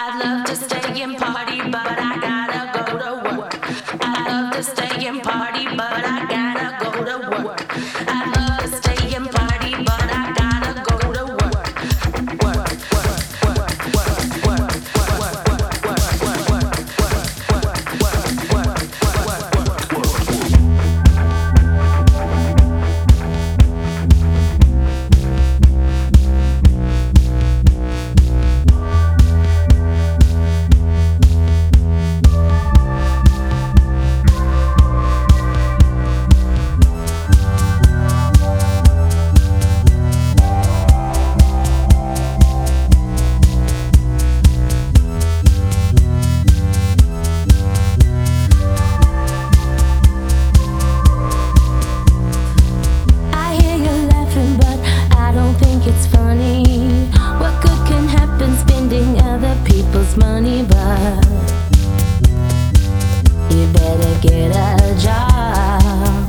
I'd love to stay and party, but I gotta go to work. I'd love to stay and party, but I gotta go to work. I'd love to stay and party, but I gotta go to work. Work, work, work, work, work, work, work, it's funny what good can happen spending other people's money, but you better get a job.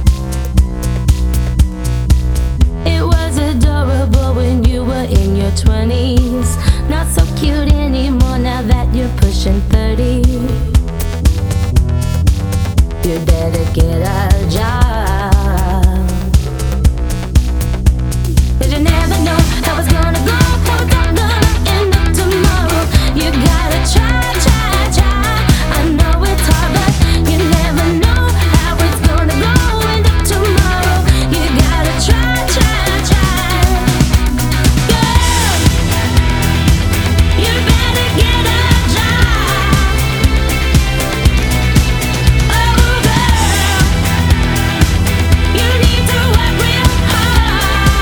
It was adorable when you were in your 20s, not so cute anymore now that you're pushing 30. You better get a job. You never know how it's gonna go, how it's gonna end up tomorrow. You gotta try, try, try. I know it's hard, but you never know how it's gonna go, end up tomorrow. You gotta try, try, try. Girl, you better get a job. Oh girl, you need to work real hard.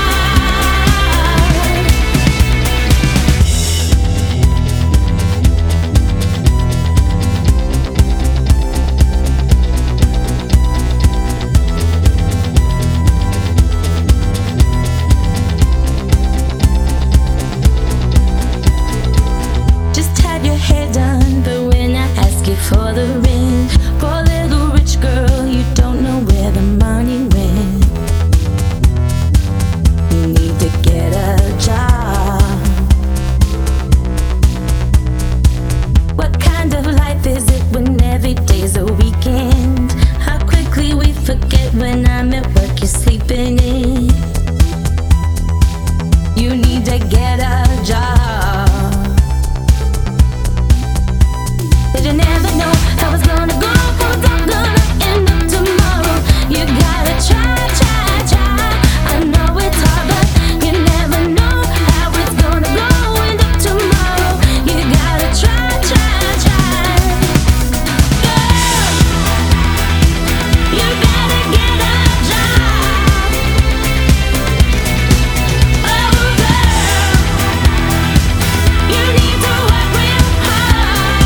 Just had your hair done, but when I ask you for the rent, poor little rich girl, you don't know where the money went. You need to get a job. What kind of life is it when every day's a weekend? How quickly we forget when I'm at work, you're sleeping in. You need to get a job. But you never know how it's gonna go, how it's gonna end up tomorrow. You gotta try, try, try. I know it's hard, but you never know how it's gonna go, end up tomorrow. You gotta try, try, try. Girl, you better get a job. Oh girl, you need to work real hard.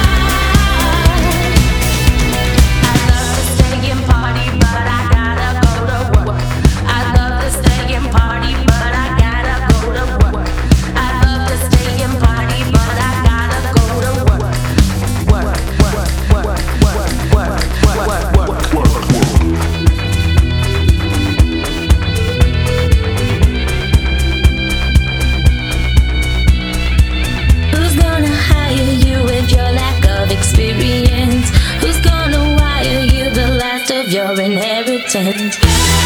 I'd love to stay and party, but I gotta go to work. I'd love to stay and party, but I gotta go to work. I'd love to stay and party, but I gotta go to work. Work, work, work, work, work, work, work, work. Who's gonna hire you with your lack of experience? Who's gonna wire you the last of your inheritance?